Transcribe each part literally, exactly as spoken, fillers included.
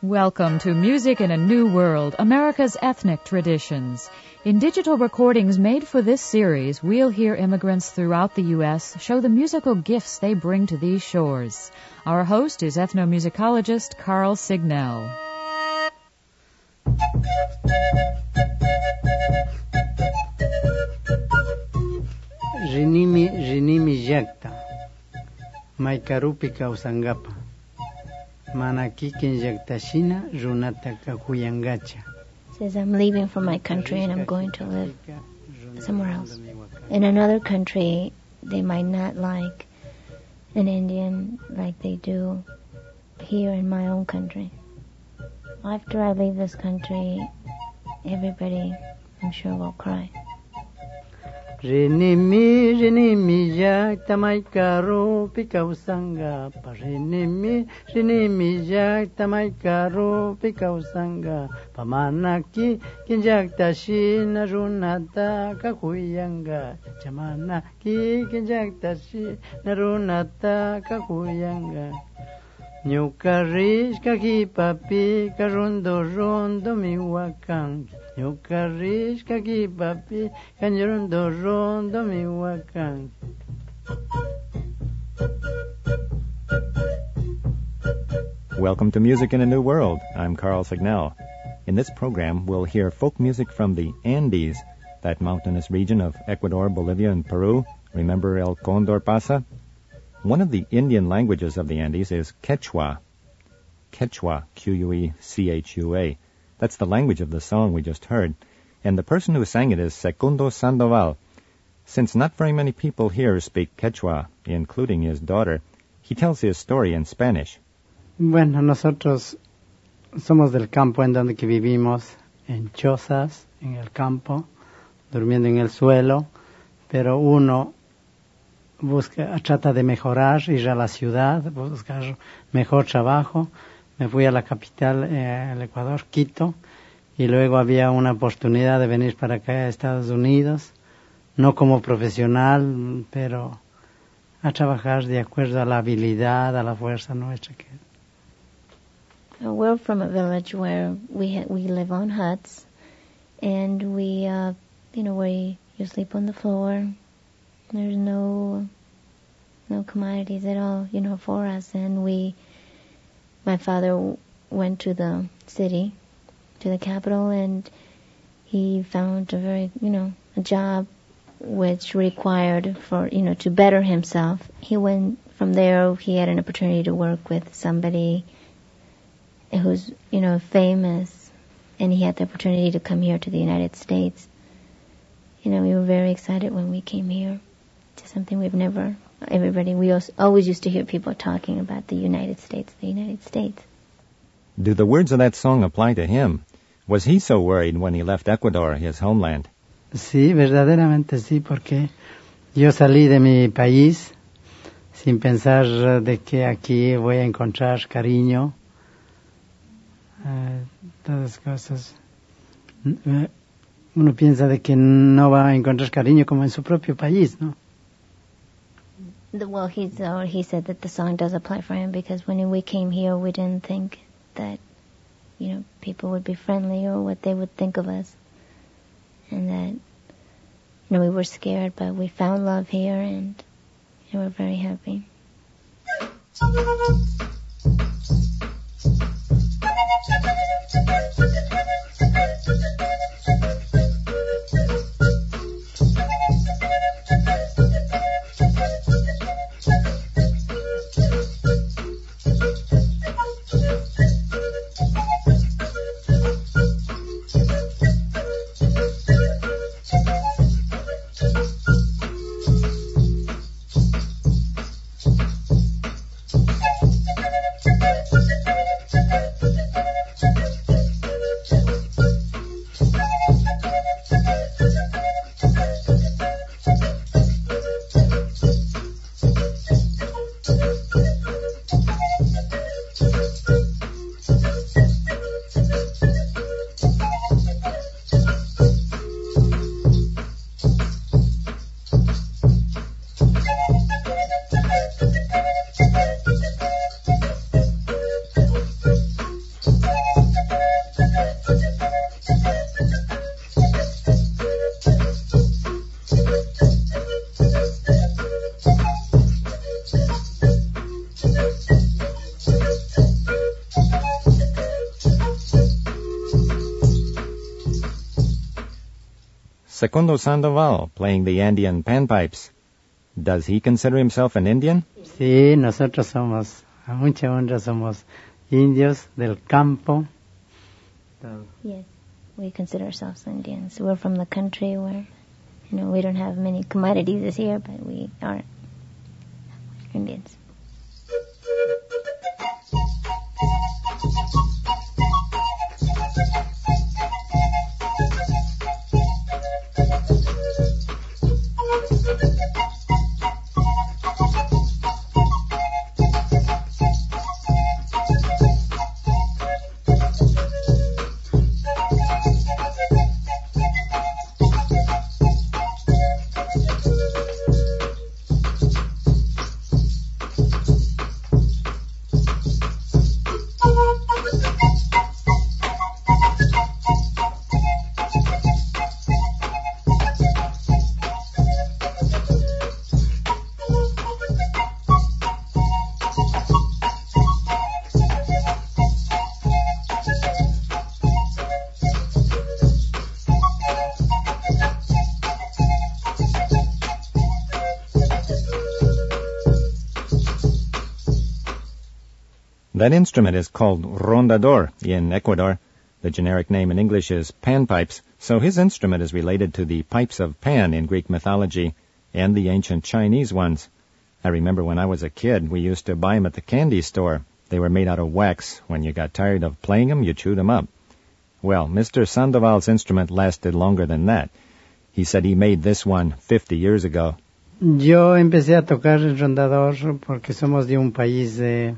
Welcome to Music in a New World, America's Ethnic Traditions. In digital recordings made for this series, we'll hear immigrants throughout the U S show the musical gifts they bring to these shores. Our host is ethnomusicologist Carl Signell. Rinimi Rinimi Yakta Maikarupi Kausangapa Manaki Kenyaktashina Runata Kakuyangacha. Says, I'm leaving from my country and I'm going to live somewhere else. In another country, they might not like an Indian like they do here in my own country. After I leave this country, everybody, I'm sure, will cry. Rinimi, Rinimi, Yakta Maikaru, Pikausanga, Rinimi, Rinimi, Yakta Maikaru, Pikausanga, Pamanaki, Kinjakta Shina, Runata, Kakuyanga, Chamanaki, Kinjakta Shina, Runata, Kakuyanga. Nyukarish kaki papi karundo rondo miwakan. Nyukarish kaki papi karundo rondo miwakan. Welcome to Music in a New World. I'm Carl Signell. In this program, we'll hear folk music from the Andes, that mountainous region of Ecuador, Bolivia, and Peru. Remember El Condor Pasa? One of the Indian languages of the Andes is Quechua. Quechua, Q U E C H U A. That's the language of the song we just heard. And the person who sang it is Secundo Sandoval. Since not very many people here speak Quechua, including his daughter, he tells his story in Spanish. Bueno, nosotros somos del campo en donde que vivimos, en chozas, en el campo, durmiendo en el suelo, pero uno busca, trata de mejorar, ir a la ciudad, buscar mejor trabajo. Me fui a la capital, eh, el Ecuador, Quito, y luego había una oportunidad de venir para acá a Estados Unidos, no como profesional, pero a trabajar de acuerdo a la habilidad, a la fuerza nuestra. We're from a village where we ha- we live on huts, and we, uh, you know, where you sleep on the floor. There's no no commodities at all, you know, for us. And we, my father went to the city, to the capital, and he found a very, you know, a job which required for, you know, to better himself. He went from there, he had an opportunity to work with somebody who's, you know, famous, and he had the opportunity to come here to the United States. You know, we were very excited when we came here. It's something we've never, everybody, we always used to hear people talking about the United States, the United States. Do the words of that song apply to him? Was he so worried when he left Ecuador, his homeland? Sí, verdaderamente sí, porque yo salí de mi país sin pensar de que aquí voy a encontrar cariño, eh, todas cosas. Uno piensa de que no va a encontrar cariño como en su propio país, ¿no? The, well, he's, uh, he said that the song does apply for him because when we came here, we didn't think that, you know, people would be friendly or what they would think of us. And that, you know, we were scared, but we found love here and, and we're very happy. Segundo Sandoval, playing the Andean panpipes. Does he consider himself an Indian? Sí, nosotros somos, a mucha honra, somos indios del campo. Yes, we consider ourselves Indians. We're from the country where, you know, we don't have many commodities as here, but we are Indians. That instrument is called rondador in Ecuador. The generic name in English is panpipes, so his instrument is related to the pipes of Pan in Greek mythology and the ancient Chinese ones. I remember when I was a kid, we used to buy them at the candy store. They were made out of wax. When you got tired of playing them, you chewed them up. Well, Mister Sandoval's instrument lasted longer than that. He said he made this one fifty years ago. Yo empecé a tocar el rondador porque somos de un país de...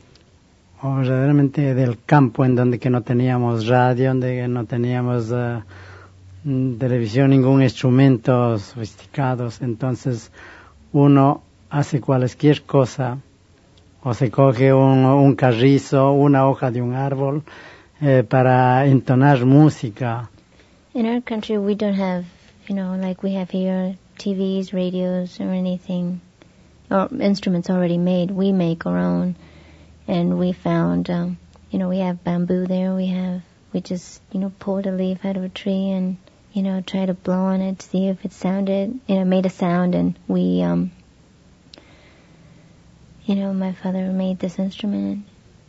o verdaderamente del campo, en donde que no teníamos radio, donde no teníamos uh, televisión, ningún instrumento sofisticados. Entonces uno hace cualquier cosa, o se coge un, un carrizo, una hoja de un árbol eh, para entonar música. In our country we don't have, you know, like we have here, T Vs, radios, or anything, or instruments already made. We make our own. And we found, um, you know, we have bamboo there. We have, we just, you know, pulled a leaf out of a tree and, you know, try to blow on it to see if it sounded, you know, made a sound. And we, um, you know, my father made this instrument.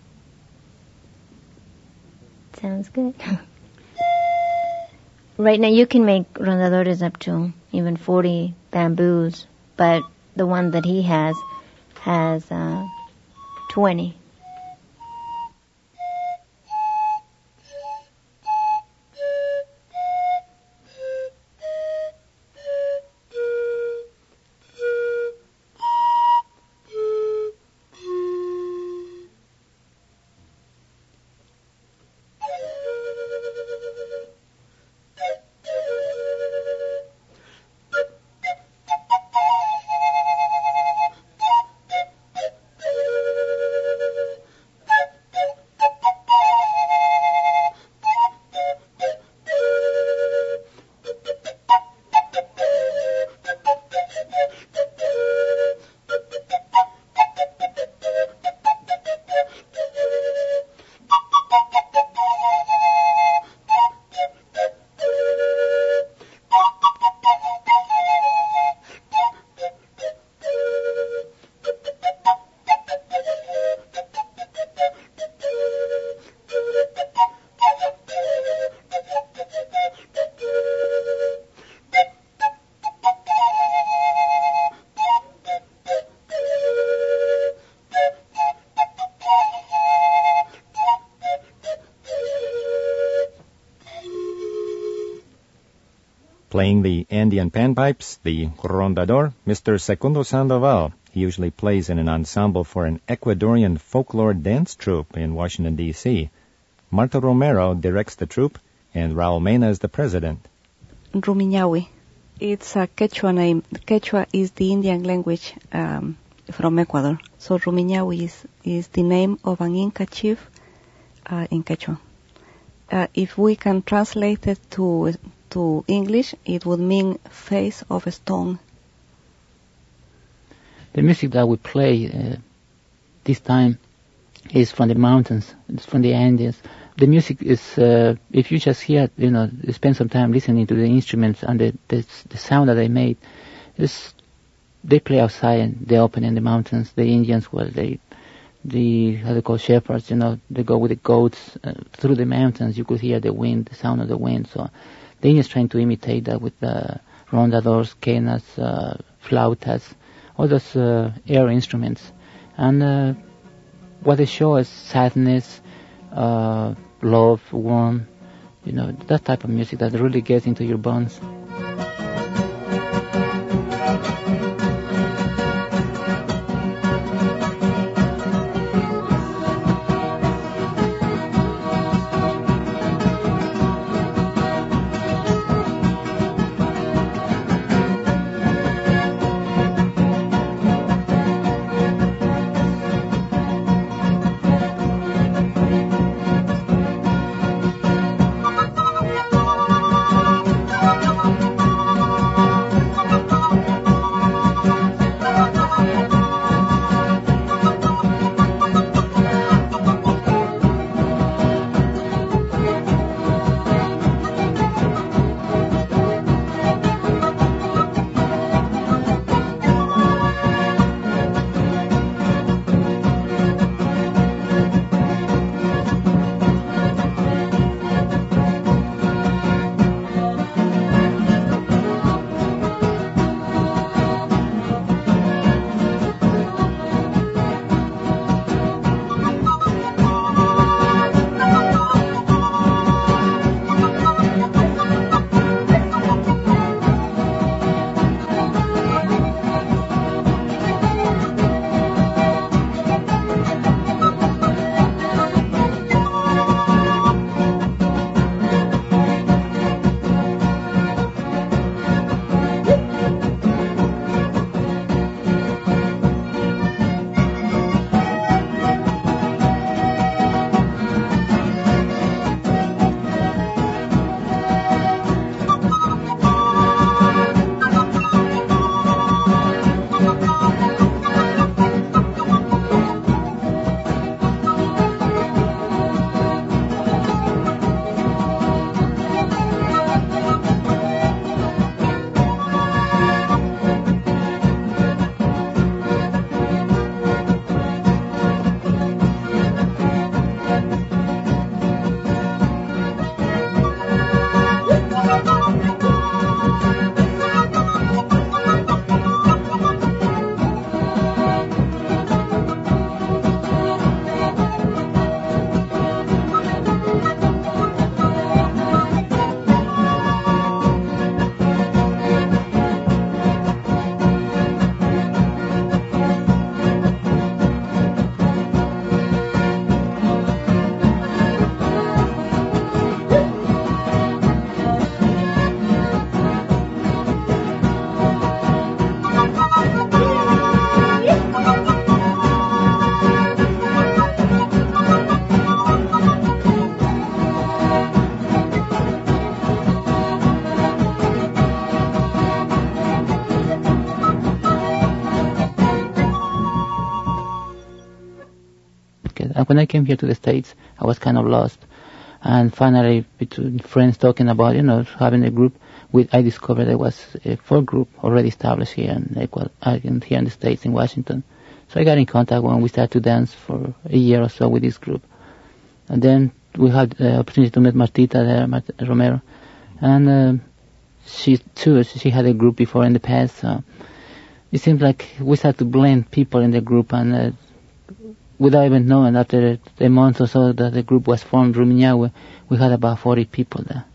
Sounds good. Right now you can make rondadores up to even forty bamboos, but the one that he has has uh, twenty. Playing the Andean panpipes, the rondador, Mister Segundo Sandoval. He usually plays in an ensemble for an Ecuadorian folklore dance troupe in Washington, D C Marta Romero directs the troupe, and Raul Mena is the president. Rumiñahui. It's a Quechua name. Quechua is the Indian language um, from Ecuador. So Rumiñahui is, is the name of an Inca chief uh, in Quechua. uh, if we can translate it to to English, it would mean face of a stone. The music that we play uh, this time is from the mountains. It's from the Andes. The music is, uh, if you just hear, you know, spend some time listening to the instruments and the the, the sound that they made, is they play outside in the open in the mountains. The Indians, well, they, the how they call shepherds, you know, they go with the goats uh, through the mountains. You could hear the wind, the sound of the wind. So the Indians trying to imitate that with uh, rondadors, quenas, uh, flautas, all those uh, air instruments. And uh, what they show is sadness, uh, love, warmth, you know, that type of music that really gets into your bones. And when I came here to the States, I was kind of lost. And finally, between friends talking about, you know, having a group, we, I discovered there was a folk group already established here in Ecuador, here in the States, in Washington. So I got in contact when we started to dance for a year or so with this group. And then we had the opportunity to meet Martita there, Marta Romero. And uh, she, too, she had a group before in the past. So it seems like we started to blend people in the group, and uh, without even knowing, after a month or so that the group was formed, Rumiñahui, we had about forty people there.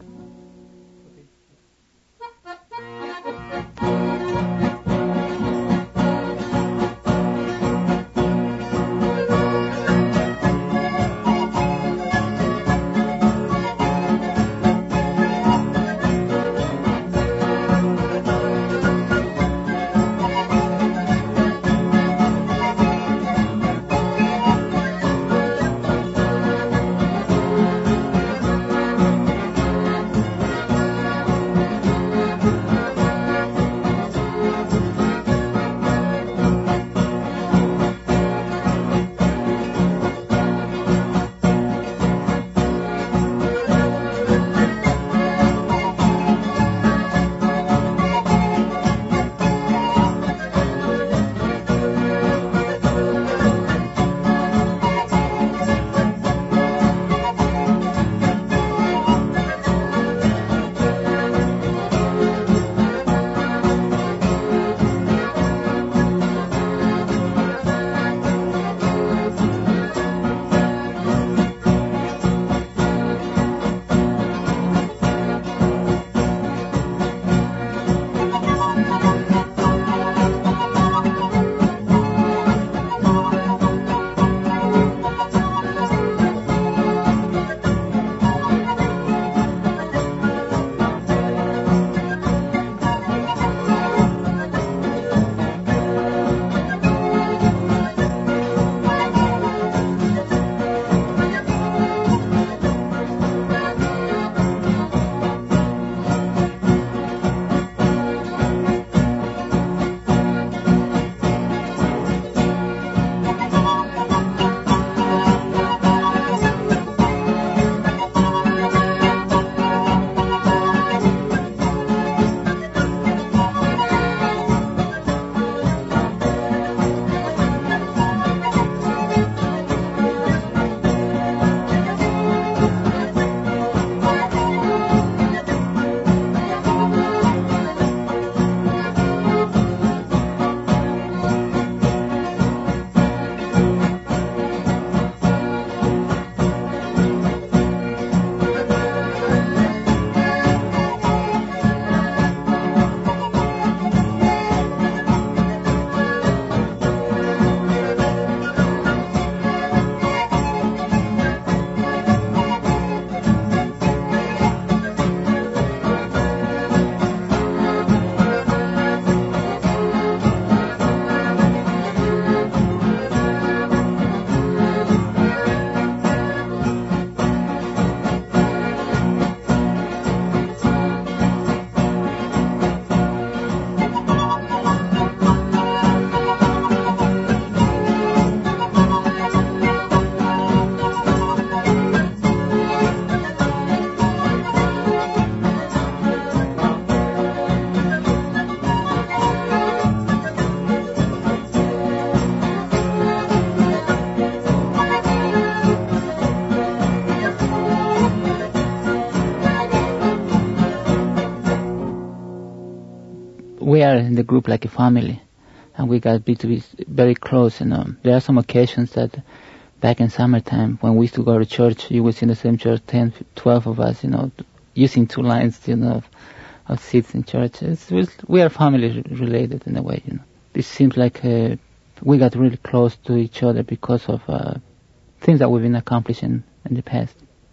we are in the group like a family, and we got be to be very close. You know, there are some occasions that back in summertime when we used to go to church, you would see in the same church ten, twelve of us, you know, using two lines, you know, of, of seats in church. It's, we are family related in a way, you know. It seems like uh, we got really close to each other because of uh, things that we've been accomplishing in the past.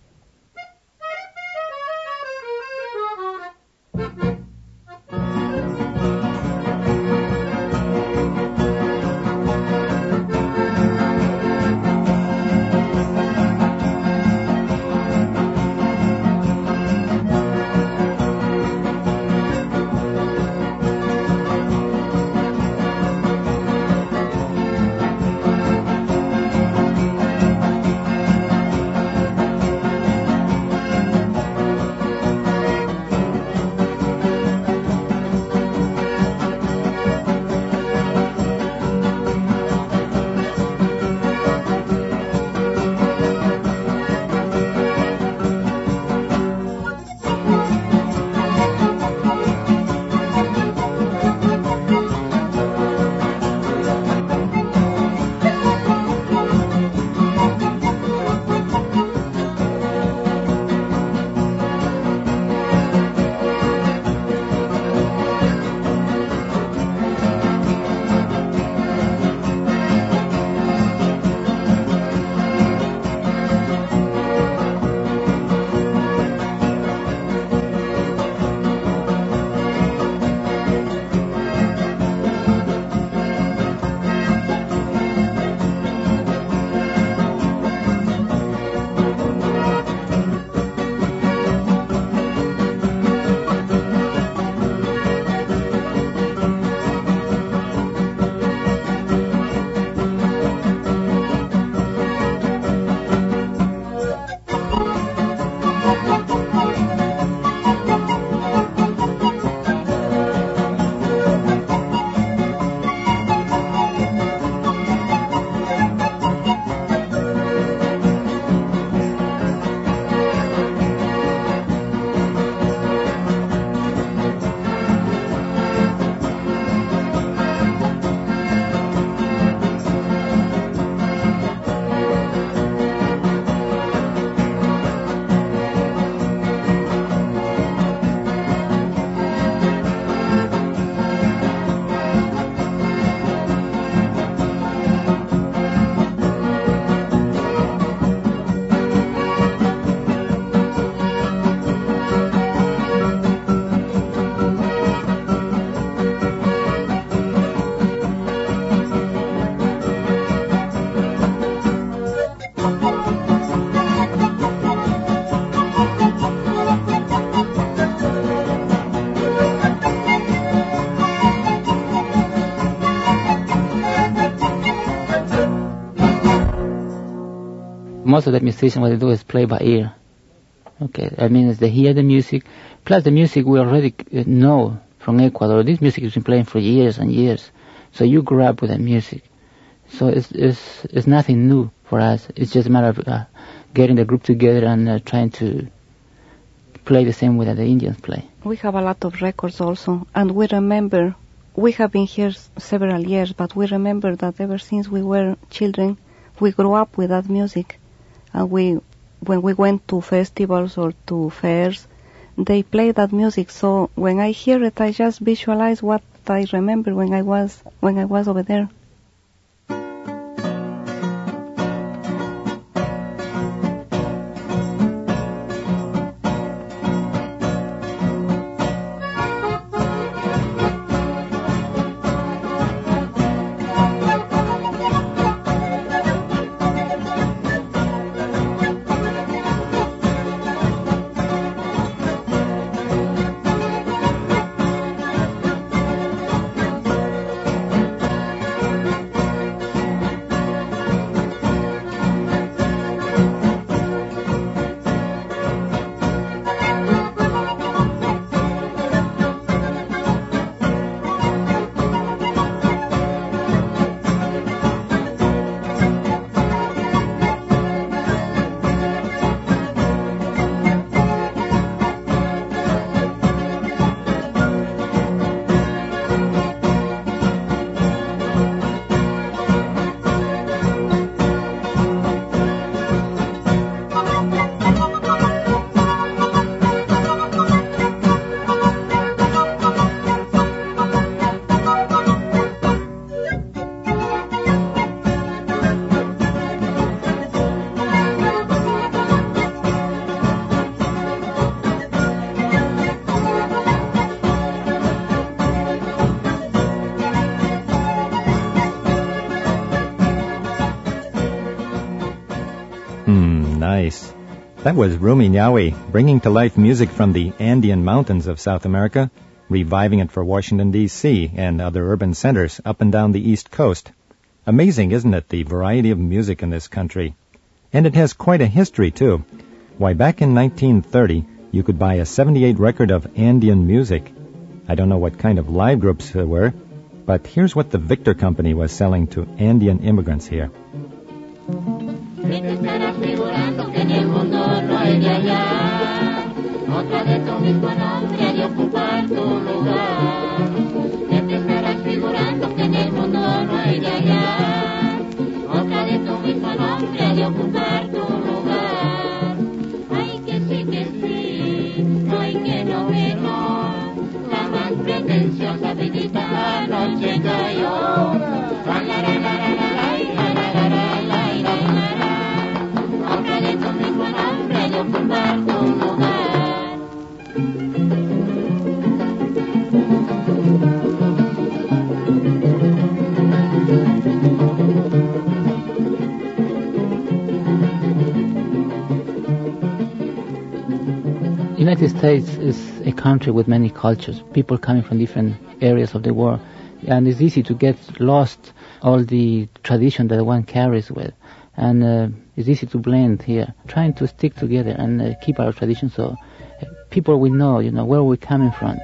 Most of the musicians, what they do is play by ear. Okay, that means they hear the music, plus the music we already know from Ecuador. This music has been playing for years and years, so you grew up with that music. So it's it's it's nothing new for us. It's just a matter of uh, getting the group together and uh, trying to play the same way that the Indians play. We have a lot of records also, and we remember, we have been here several years, but we remember that ever since we were children, we grew up with that music. And we, when we went to festivals or to fairs, they play that music. So when I hear it, I just visualize what I remember when I was when I was over there. That was Rumi Nyawi, bringing to life music from the Andean mountains of South America, reviving it for Washington, D C and other urban centers up and down the East Coast. Amazing, isn't it, the variety of music in this country? And it has quite a history, too. Why, back in nineteen thirty, you could buy a seventy-eight record of Andean music. I don't know what kind of live groups there were, but here's what the Victor Company was selling to Andean immigrants here. United States is a country with many cultures, people coming from different areas of the world, and it's easy to get lost all the tradition that one carries with, and uh, it's easy to blend here, trying to stick together and uh, keep our tradition so uh, people will know, you know, where we're coming from.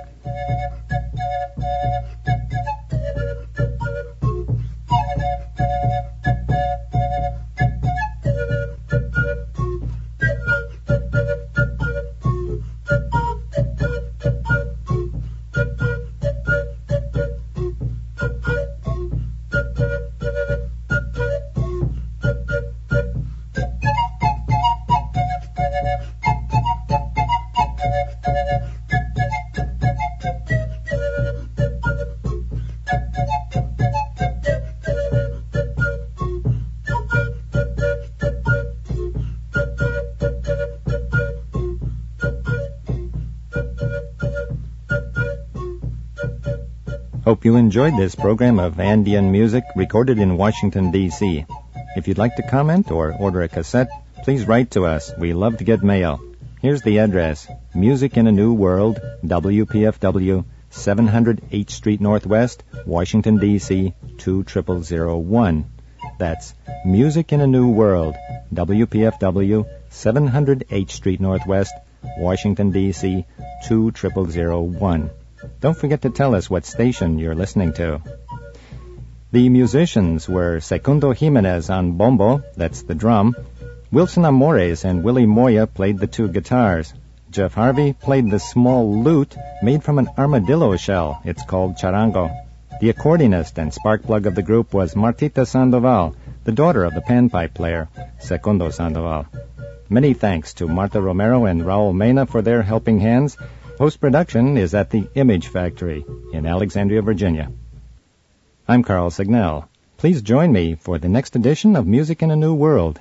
Hope you enjoyed this program of Andean music recorded in Washington, D C If you'd like to comment or order a cassette, please write to us. We love to get mail. Here's the address: Music in a New World, W P F W, seven hundred H Street Northwest, Washington, D C two zero zero one. That's Music in a New World, W P F W, seven hundred H Street Northwest, Washington, D C two zero zero one. Don't forget to tell us what station you're listening to. The musicians were Secundo Jimenez on bombo, that's the drum. Wilson Amores and Willie Moya played the two guitars. Jeff Harvey played the small lute made from an armadillo shell. It's called charango. The accordionist and spark plug of the group was Martita Sandoval, the daughter of the panpipe player, Secundo Sandoval. Many thanks to Martha Romero and Raul Mena for their helping hands. Post-production is at the Image Factory in Alexandria, Virginia. I'm Carl Signell. Please join me for the next edition of Music in a New World.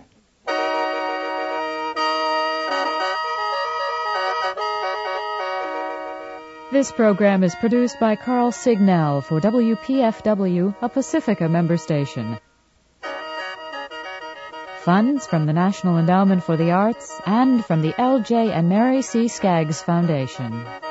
This program is produced by Carl Signell for W P F W, a Pacifica member station. Funds from the National Endowment for the Arts and from the L J and Mary C. Skaggs Foundation.